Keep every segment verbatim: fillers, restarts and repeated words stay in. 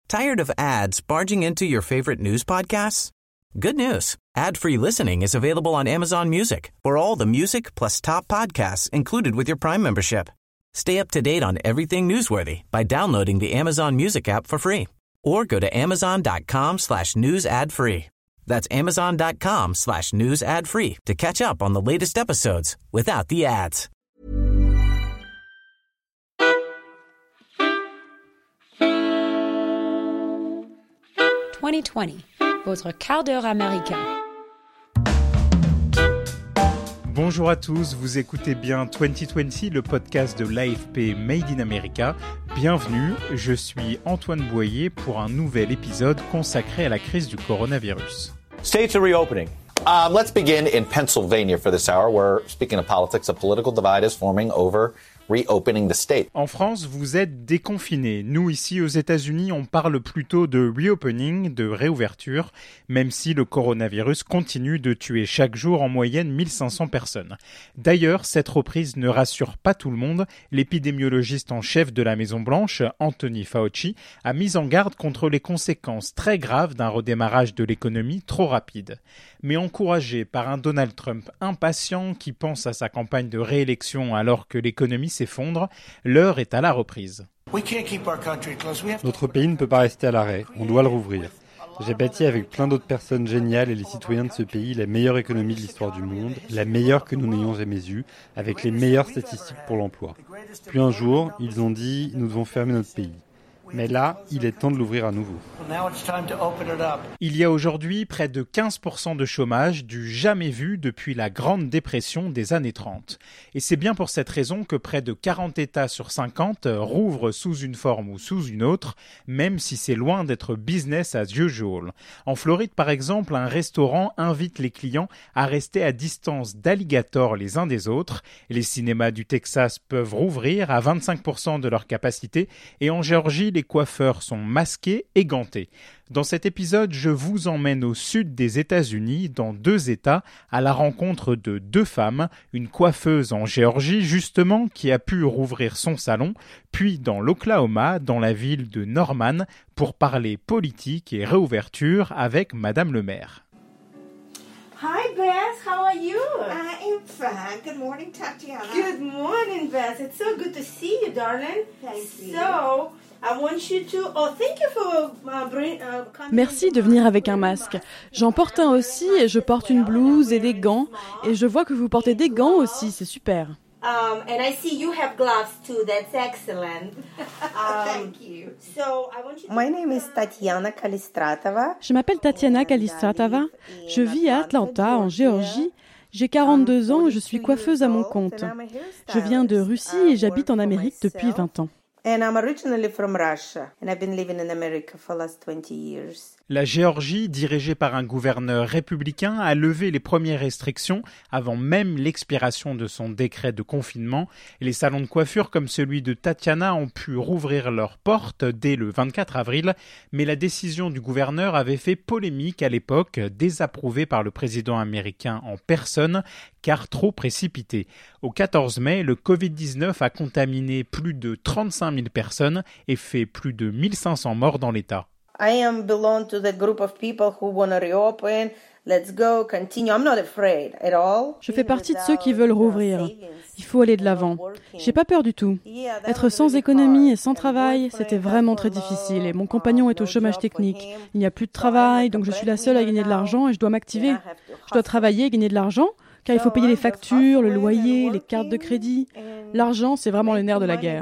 Tired of ads barging into your favorite news podcasts? Good news. Ad-free listening is available on Amazon Music for all the music plus top podcasts included with your Prime membership. Stay up to date on everything newsworthy by downloading the Amazon Music app for free or go to amazon.com slash news ad free. That's amazon.com slash news ad free to catch up on the latest episodes without the ads. twenty twenty, votre quart d'heure américain. Bonjour à tous, vous écoutez bien vingt vingt, le podcast de l'A F P Made in America. Bienvenue, je suis Antoine Boyer pour un nouvel épisode consacré à la crise du coronavirus. States are reopening. Um, let's begin in Pennsylvania for this hour, where, speaking of politics, a political divide is forming over reopening the state. En France, vous êtes déconfinés. Nous, ici aux États-Unis, on parle plutôt de reopening, de réouverture, même si le coronavirus continue de tuer chaque jour en moyenne mille cinq cents personnes. D'ailleurs, cette reprise ne rassure pas tout le monde. L'épidémiologiste en chef de la Maison-Blanche, Anthony Fauci, a mis en garde contre les conséquences très graves d'un redémarrage de l'économie trop rapide. Mais encouragé par un Donald Trump impatient qui pense à sa campagne de réélection alors que l'économie s'effondre, l'heure est à la reprise. Notre pays ne peut pas rester à l'arrêt, on doit le rouvrir. J'ai bâti avec plein d'autres personnes géniales et les citoyens de ce pays la meilleure économie de l'histoire du monde, la meilleure que nous n'ayons jamais eue, avec les meilleures statistiques pour l'emploi. Puis un jour, ils ont dit « nous devons fermer notre pays ». Mais là, il est temps de l'ouvrir à nouveau. Il y a aujourd'hui près de quinze pour cent de chômage, du jamais vu depuis la Grande Dépression des années trente. Et c'est bien pour cette raison que près de quarante États sur cinquante rouvrent sous une forme ou sous une autre, même si c'est loin d'être business as usual. En Floride, par exemple, un restaurant invite les clients à rester à distance d'alligators les uns des autres. Les cinémas du Texas peuvent rouvrir à vingt-cinq pour cent de leur capacité et en Géorgie, les coiffeurs sont masqués et gantés. Dans cet épisode, je vous emmène au sud des États-Unis, dans deux États, à la rencontre de deux femmes, une coiffeuse en Géorgie justement qui a pu rouvrir son salon, puis dans l'Oklahoma, dans la ville de Norman, pour parler politique et réouverture avec Madame le maire. Hi Beth, how are you? I am fine. Good morning, Tatiana. Good morning, Beth. It's so good to see you, darling. Thank you. So, I want you to. Oh, thank you for uh, bring, uh, coming. Merci de venir avec un masque. J'en porte un aussi et je porte une blouse et des gants. Et je vois que vous portez des gants aussi, c'est super. Um, and I see you have gloves too. That's excellent. Um, Thank you. So I want you to My name is Tatiana Kalistratova. Je m'appelle Tatiana Kalistratova. Je vis à Atlanta, en Géorgie. J'ai quarante-deux ans et je suis coiffeuse à mon compte. Je viens de Russie et j'habite en Amérique depuis vingt ans. And I'm originally from Russia, and I've been living in America for the last twenty years. La Géorgie, dirigée par un gouverneur républicain, a levé les premières restrictions avant même l'expiration de son décret de confinement. Les salons de coiffure comme celui de Tatiana ont pu rouvrir leurs portes dès le vingt-quatre avril, mais la décision du gouverneur avait fait polémique à l'époque, désapprouvée par le président américain en personne, car trop précipitée. Au quatorze mai, le covid dix-neuf a contaminé plus de trente-cinq mille personnes et fait plus de mille cinq cents morts dans l'État. I am belong to the group of people who want to reopen. Let's go, continue. I'm not afraid at all. Je fais partie de ceux qui veulent rouvrir. Il faut aller de l'avant. J'ai pas peur du tout. Être sans économie et sans travail, c'était vraiment très difficile et mon compagnon est au chômage technique. Il n'y a plus de travail, donc je suis la seule à gagner de l'argent et je dois m'activer. Je dois travailler et gagner de l'argent, car il faut payer les factures, le loyer, les cartes de crédit. L'argent, c'est vraiment le nerf de la guerre.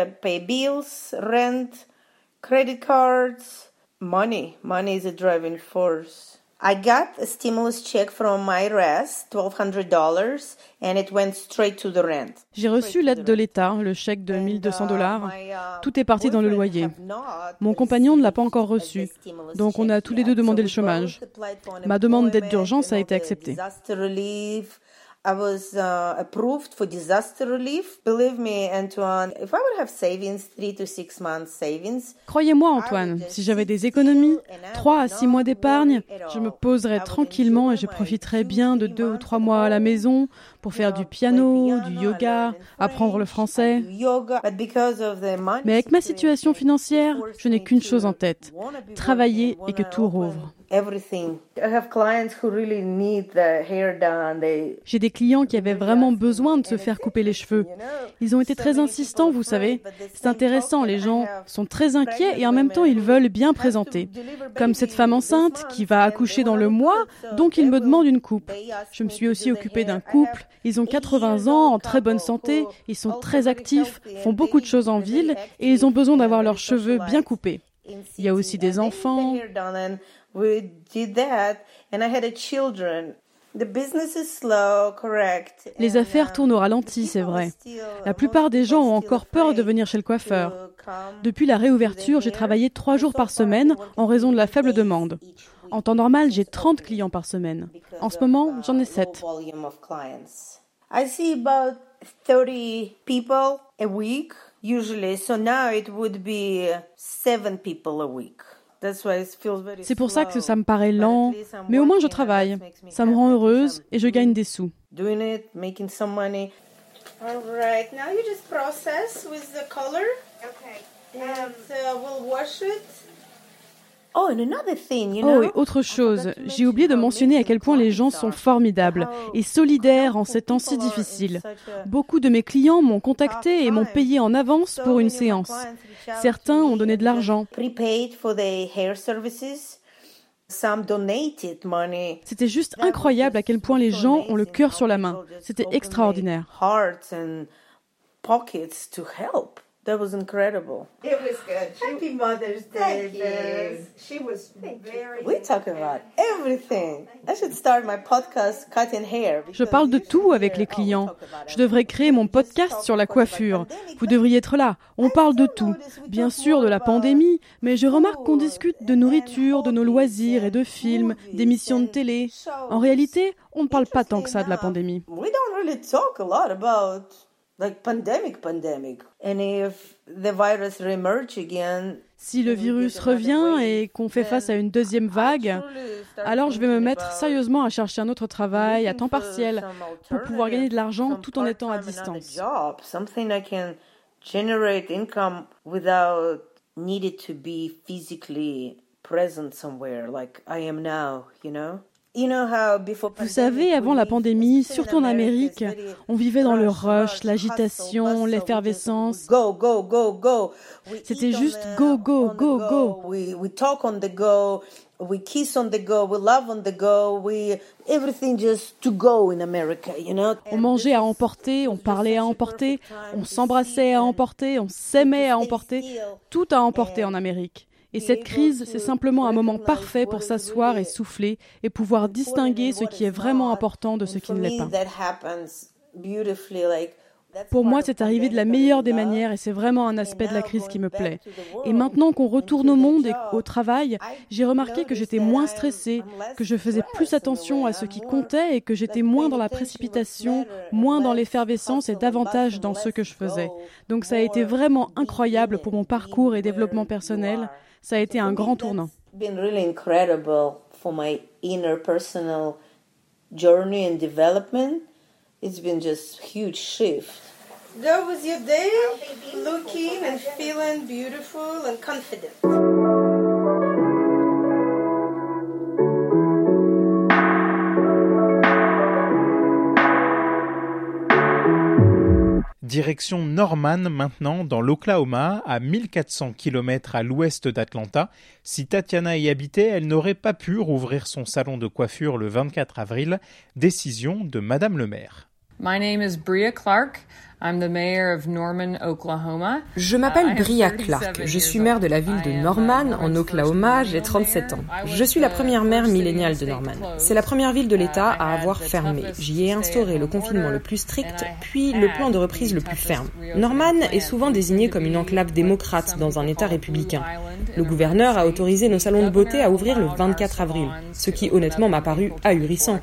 Money. Money is a driving force. I got a stimulus check from I R S, twelve hundred dollars, and it went straight to the rent. J'ai reçu l'aide de l'État, le chèque de mille deux cents dollars. Tout est parti dans le loyer. Mon compagnon ne l'a pas encore reçu, donc on a tous les deux demandé le chômage. Ma demande d'aide d'urgence a été acceptée. I was uh, approved for disaster relief. Believe me, Antoine, if I would have savings, three to six months savings. Croyez-moi, Antoine, si j'avais des économies, trois à six mois d'épargne, je me poserais tranquillement et je profiterais bien de deux ou trois mois à la maison pour faire du piano, du yoga, apprendre le français. Mais avec ma situation financière, je n'ai qu'une chose en tête, travailler et que tout rouvre. J'ai des clients qui avaient vraiment besoin de se faire couper les cheveux. Ils ont été très insistants, vous savez. C'est intéressant, les gens sont très inquiets et en même temps ils veulent bien présenter. Comme cette femme enceinte qui va accoucher dans le mois, donc ils me demandent une coupe. Je me suis aussi occupée d'un couple. Ils ont quatre-vingts ans, en très bonne santé, ils sont très actifs, font beaucoup de choses en ville et ils ont besoin d'avoir leurs cheveux bien coupés. Il y a aussi des enfants. We did that, and I had a children. The business is slow, correct. Les affaires tournent au ralenti, c'est vrai. La plupart des gens ont encore peur de venir chez le coiffeur. Depuis la réouverture, j'ai travaillé trois jours par semaine en raison de la faible demande. En temps normal, j'ai trente clients par semaine. En ce moment, j'en ai sept. I see about thirty people a week, usually. So now it would be seven people a week. C'est pour ça que ça me paraît lent, mais au moins je travaille. Ça me rend heureuse et je gagne des sous. Oh, et autre chose, j'ai oublié de mentionner à quel point les gens sont formidables et solidaires en ces temps si difficiles. Beaucoup de mes clients m'ont contacté et m'ont payé en avance pour une séance. Certains ont donné de l'argent. C'était juste incroyable à quel point les gens ont le cœur sur la main. C'était extraordinaire. That was incredible. It was good. Happy Mother's Day, Liz. She was very... We talk about everything. I should start my podcast cutting hair. Je parle de tout avec les clients. Je devrais créer mon podcast sur la coiffure. Vous devriez être là. On parle de tout. Bien sûr de la pandémie, mais je remarque qu'on discute de nourriture, de nos loisirs et de films, d'émissions de télé. En réalité, on ne parle pas tant que ça de la pandémie. We don't really talk a lot about... Like pandemic, pandemic. And if the virus reemerge again, si le virus revient et qu'on fait face à une deuxième vague, alors je vais me mettre sérieusement à chercher un autre travail à temps partiel pour pouvoir gagner de l'argent tout en étant à distance. Something I can generate income without needed to be physically present somewhere like I am now, you know? Vous savez, avant la pandémie, surtout en Amérique, on vivait dans le rush, l'agitation, l'effervescence. C'était juste go, go, go, go. We talk on the go, we kiss on the go, we love on the go, we everything just to go in America, you know. On mangeait à emporter, on parlait à emporter, on s'embrassait à emporter, on s'aimait à emporter, tout à emporter en Amérique. Et cette crise, c'est simplement un moment parfait pour s'asseoir et souffler et pouvoir distinguer ce qui est vraiment important de ce qui ne l'est pas. Pour moi, c'est arrivé de la meilleure des manières et c'est vraiment un aspect de la crise qui me plaît. Et maintenant qu'on retourne au monde et au travail, j'ai remarqué que j'étais moins stressée, que je faisais plus attention à ce qui comptait et que j'étais moins dans la précipitation, moins dans l'effervescence et davantage dans ce que je faisais. Donc ça a été vraiment incroyable pour mon parcours et développement personnel. Ça a été un grand tournant. It's been really incredible for my inner personal journey and development. It's been just huge shift. That was your day, looking and feeling beautiful and confident. Direction Norman maintenant, dans l'Oklahoma, à mille quatre cents kilomètres à l'ouest d'Atlanta. Si Tatiana y habitait, elle n'aurait pas pu rouvrir son salon de coiffure le vingt-quatre avril. Décision de Madame le maire. My name is Bria Clark. Je m'appelle Bria Clark. Je suis maire de la ville de Norman, en Oklahoma. J'ai trente-sept ans. Je suis la première maire milléniale de Norman. C'est la première ville de l'État à avoir fermé. J'y ai instauré le confinement le plus strict, puis le plan de reprise le plus ferme. Norman est souvent désigné comme une enclave démocrate dans un État républicain. Le gouverneur a autorisé nos salons de beauté à ouvrir le vingt-quatre avril, ce qui honnêtement m'a paru ahurissant.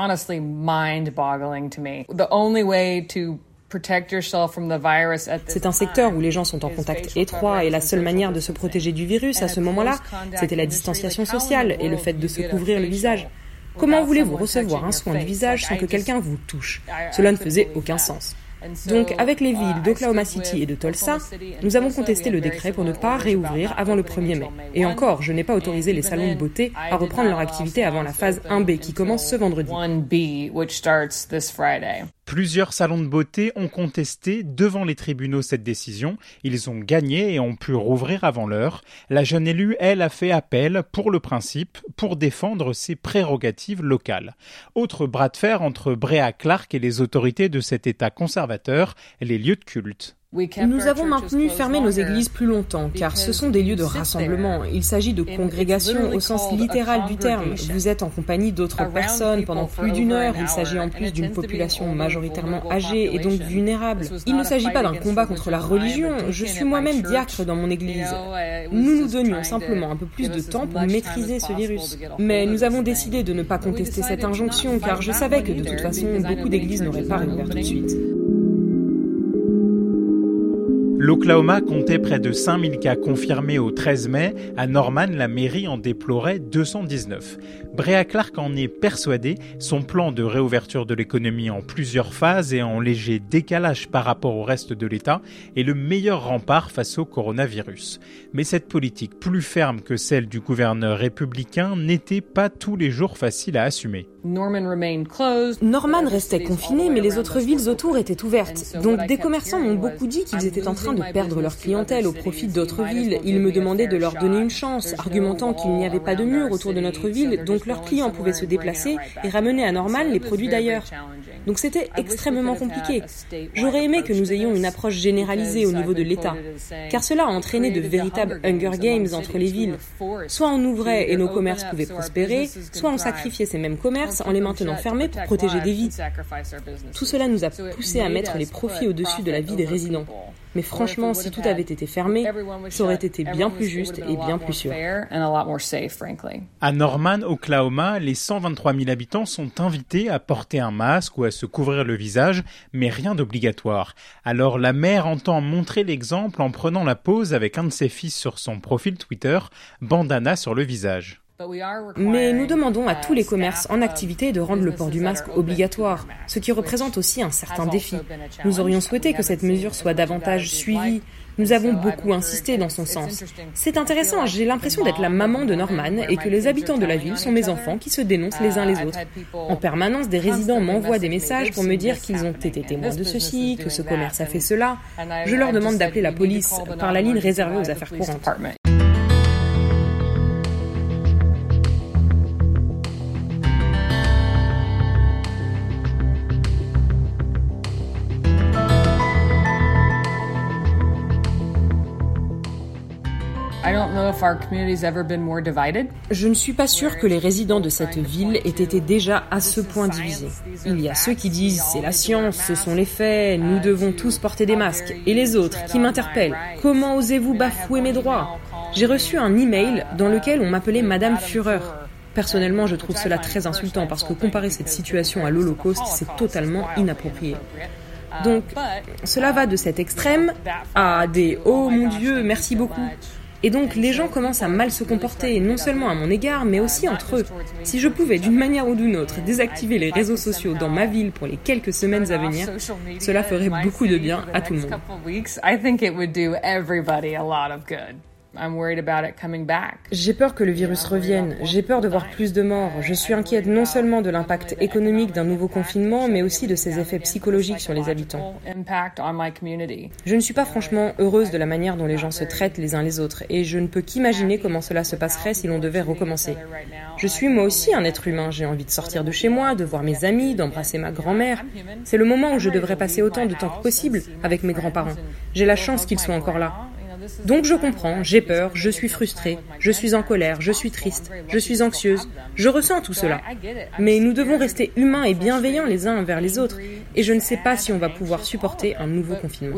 C'est un secteur où les gens sont en contact étroit et la seule manière de se protéger du virus à ce moment-là, c'était la distanciation sociale et le fait de se couvrir le visage. Comment voulez-vous recevoir un soin du visage sans que quelqu'un vous touche ? Cela ne faisait aucun sens. Donc, avec les villes d'Oklahoma City et de Tulsa, nous avons contesté le décret pour ne pas réouvrir avant le premier mai. Et encore, je n'ai pas autorisé les salons de beauté à reprendre leur activité avant la phase un B qui commence ce vendredi. Plusieurs salons de beauté ont contesté devant les tribunaux cette décision. Ils ont gagné et ont pu rouvrir avant l'heure. La jeune élue, elle, a fait appel pour le principe, pour défendre ses prérogatives locales. Autre bras de fer entre Brea Clark et les autorités de cet État conservateur, les lieux de culte. Nous avons maintenu fermées nos églises plus longtemps, car ce sont des lieux de rassemblement. Il s'agit de congrégations au sens littéral du terme. Vous êtes en compagnie d'autres personnes pendant plus d'une heure. Il s'agit en plus d'une population majoritairement âgée et donc vulnérable. Il ne s'agit pas d'un combat contre la religion. Je suis moi-même diacre dans mon église. Nous nous donnions simplement un peu plus de temps pour maîtriser ce virus. Mais nous avons décidé de ne pas contester cette injonction, car je savais que de toute façon, beaucoup d'églises n'auraient pas réouvert tout de suite. L'Oklahoma comptait près de cinq mille cas confirmés au treize mai. À Norman, la mairie en déplorait deux cent dix-neuf. Brea Clark en est persuadée. Son plan de réouverture de l'économie en plusieurs phases et en léger décalage par rapport au reste de l'État est le meilleur rempart face au coronavirus. Mais cette politique plus ferme que celle du gouverneur républicain n'était pas tous les jours facile à assumer. Norman restait confiné, mais les autres villes autour étaient ouvertes. Donc des commerçants m'ont beaucoup dit qu'ils étaient en train de perdre leur clientèle au profit d'autres villes. Ils me demandaient de leur donner une chance, argumentant qu'il n'y avait pas de mur autour de notre ville, donc leurs clients pouvaient se déplacer et ramener à Norman les produits d'ailleurs. Donc c'était extrêmement compliqué. J'aurais aimé que nous ayons une approche généralisée au niveau de l'État, car cela a entraîné de véritables Hunger Games entre les villes. Soit on ouvrait et nos commerces pouvaient prospérer, soit on sacrifiait ces mêmes commerces en les maintenant fermés pour protéger des vies. Tout cela nous a poussé à mettre les profits au-dessus de la vie des résidents. Mais franchement, si tout avait été fermé, ça aurait été bien plus juste et bien plus sûr. À Norman, Oklahoma, les cent vingt-trois mille habitants sont invités à porter un masque ou à se couvrir le visage, mais rien d'obligatoire. Alors la maire entend montrer l'exemple en prenant la pose avec un de ses fils sur son profil Twitter, bandana sur le visage. Mais nous demandons à tous les commerces en activité de rendre le port du masque obligatoire, ce qui représente aussi un certain défi. Nous aurions souhaité que cette mesure soit davantage suivie. Nous avons beaucoup insisté dans son sens. C'est intéressant, j'ai l'impression d'être la maman de Norman et que les habitants de la ville sont mes enfants qui se dénoncent les uns les autres. En permanence, des résidents m'envoient des messages pour me dire qu'ils ont été témoins de ceci, que ce commerce a fait cela. Je leur demande d'appeler la police par la ligne réservée aux affaires courantes. Je ne suis pas sûre que les résidents de cette ville aient été déjà à ce point divisés. Il y a ceux qui disent « c'est la science, ce sont les faits, nous devons tous porter des masques » et les autres qui m'interpellent « comment osez-vous bafouer mes droits ?» J'ai reçu un email dans lequel on m'appelait Madame Führer. Personnellement, je trouve cela très insultant parce que comparer cette situation à l'Holocauste, c'est totalement inapproprié. Donc, cela va de cet extrême à des « oh mon Dieu, merci beaucoup ». Et donc, les gens commencent à mal se comporter, non seulement à mon égard, mais aussi entre eux. Si je pouvais, d'une manière ou d'une autre, désactiver les réseaux sociaux dans ma ville pour les quelques semaines à venir, cela ferait beaucoup de bien à tout le monde. J'ai peur que le virus revienne, j'ai peur de voir plus de morts. Je suis inquiète non seulement de l'impact économique d'un nouveau confinement, mais aussi de ses effets psychologiques sur les habitants. Je ne suis pas franchement heureuse de la manière dont les gens se traitent les uns les autres, et je ne peux qu'imaginer comment cela se passerait si l'on devait recommencer. Je suis moi aussi un être humain, j'ai envie de sortir de chez moi, de voir mes amis, d'embrasser ma grand-mère. C'est le moment où je devrais passer autant de temps que possible avec mes grands-parents. J'ai la chance qu'ils soient encore là. Donc je comprends, j'ai peur, je suis frustrée, je suis en colère, je suis triste, je suis anxieuse, je ressens tout cela. Mais nous devons rester humains et bienveillants les uns envers les autres, et je ne sais pas si on va pouvoir supporter un nouveau confinement.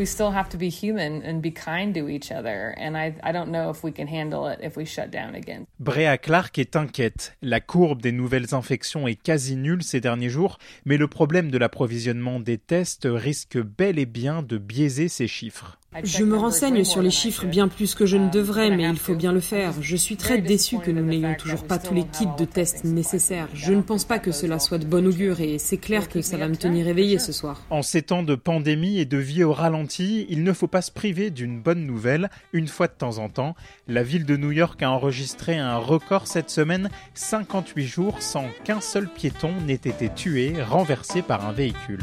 Brea Clark est inquiète. La courbe des nouvelles infections est quasi nulle ces derniers jours, mais le problème de l'approvisionnement des tests risque bel et bien de biaiser ces chiffres. Je me renseigne sur les chiffres bien plus que je ne devrais, mais il faut bien le faire. Je suis très déçue que nous n'ayons toujours pas tous les kits de tests nécessaires. Je ne pense pas que cela soit de bon augure et c'est clair que ça va me tenir éveillée ce soir. En ces temps de pandémie et de vie au ralenti, il ne faut pas se priver d'une bonne nouvelle. Une fois de temps en temps, la ville de New York a enregistré un record cette semaine, cinquante-huit jours sans qu'un seul piéton n'ait été tué, renversé par un véhicule.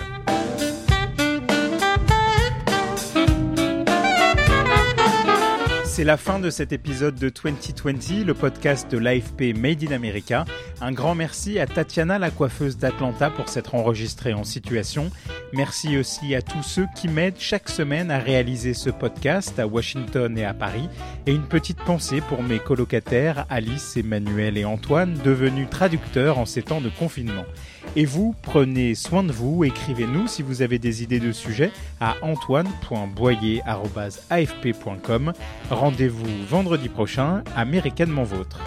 C'est la fin de cet épisode de vingt vingt, le podcast de l'A F P Made in America. Un grand merci à Tatiana, la coiffeuse d'Atlanta, pour s'être enregistrée en situation. Merci aussi à tous ceux qui m'aident chaque semaine à réaliser ce podcast à Washington et à Paris. Et une petite pensée pour mes colocataires Alice, Emmanuel et Antoine, devenus traducteurs en ces temps de confinement. Et vous, prenez soin de vous, écrivez-nous si vous avez des idées de sujets à antoine point boyer arobase a f p point com. Rendez-vous vendredi prochain, américanement vôtre.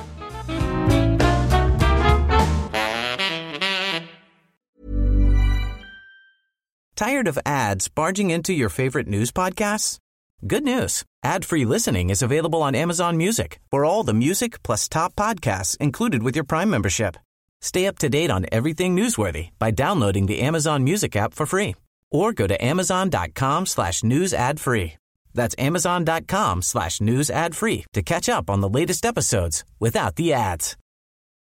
Tired of ads barging into your favorite news podcasts? Good news. Ad-free listening is available on Amazon Music for all the music plus top podcasts included with your Prime membership. Stay up to date on everything newsworthy by downloading the Amazon Music app for free or go to amazon.com slash news ad free. That's amazon.com slash news ad free to catch up on the latest episodes without the ads.